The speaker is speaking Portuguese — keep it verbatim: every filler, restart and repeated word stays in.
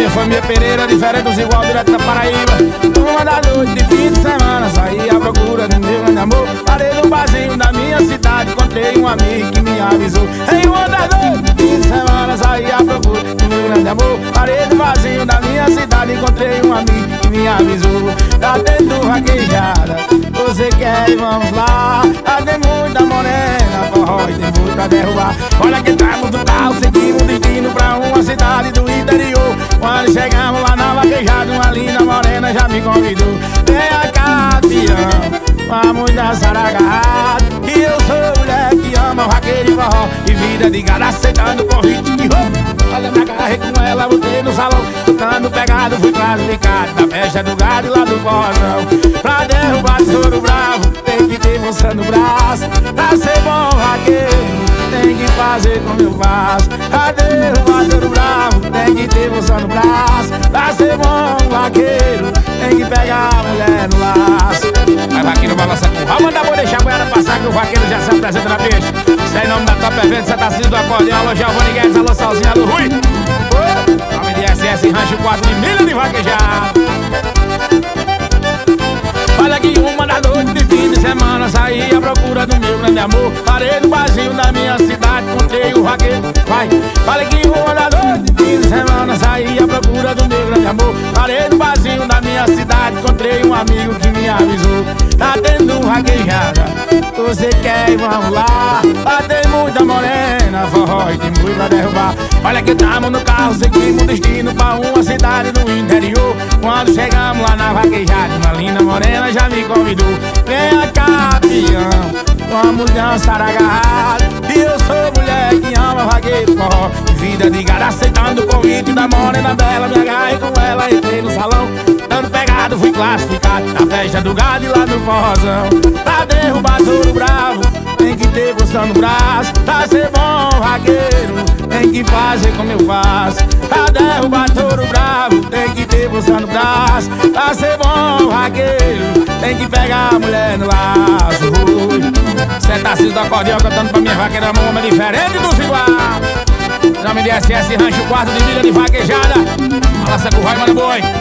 família Pereira, diferente dos igual, direto da Paraíba. Uma da noite de fim de semana, saí à procura do meu grande amor. Parei no barzinho da minha cidade, encontrei um amigo que me avisou. Em uma da noite de fim de semana, saí à procura do meu grande amor. Parei no barzinho da minha cidade, encontrei um amigo que me avisou. Tá tendo vaquejada, você quer e vamos lá. Tá tendo muita morena, forró e tem muito pra derrubar. Olha que entramos no carro, seguimos destino pra uma cidade do interior. Quando chegamos lá na vaquejada, uma linda morena já me convidou. Vem cá, te amo, vamos dançar agarrado. Que eu sou mulher que ama vaqueiro e forró e vida de gado, aceitando convite de roupa. Olha, me agarrei com ela, botei no salão, tocando pegado, fui classificado da festa do gado e lá do forrozão. Pra derrubar tesouro bravo, tem que ter força no braço. Pra ser bom vaqueiro, tem que fazer como eu faço. Pra derrubar tesouro bravo, tem que ter força no braço. Pra ser bom vaqueiro, tem que pegar a mulher no laço. Vai vaqueiro, balança com o rabo, manda boi, deixa a boiada passar que o vaqueiro já se apresenta na pista. Isso aí, nome da Top Evento, Santa Cis do Acordeão. Alô, Giovanni Guedes, alô, Salzinha, alô, Rui. Nome de S S, Rancho quatro de milho de vaquejado. Olha que uma da noite de fim de semana, saí à procura do meu grande amor. Parei no barzinho da minha cidade, encontrei o vaqueiro. Vai, olha que uma da noite de fim de semana, saí à procura do meu grande amor. Parei no barzinho da minha cidade, encontrei um amigo que me avisou. Tá tendo vaquejada, você quer e vamos lá. Lá tem muita morena, forró e tem muito pra derrubar. Olha que tamo no carro, seguimos destino pra uma cidade do interior. Quando chegamos lá na vaquejada, uma linda morena já me convidou. Vem cá, peão, vamos dançar agarrado. E eu sou mulher que ama vaqueiro, forró e vida de gado, aceitando o convite da morena bela. Me agarrei com ela, entrei no salão, dando pegado, fui classificado na festa do gado e lá no forrozão. Pra derrubar touro bravo, tem que ter força no braço. Pra ser bom vaqueiro, tem que fazer como eu faço. Pra derrubar touro bravo, tem que ter força no braço. Pra ser bom vaqueiro, tem que pegar a mulher no laço. Santa Cis do Acordeão, cantando pra minha vaqueira, uma homem diferente dos igual. Nome de S S, Rancho quatro de milha de vaquejada. Balança com o Roy, mano boi.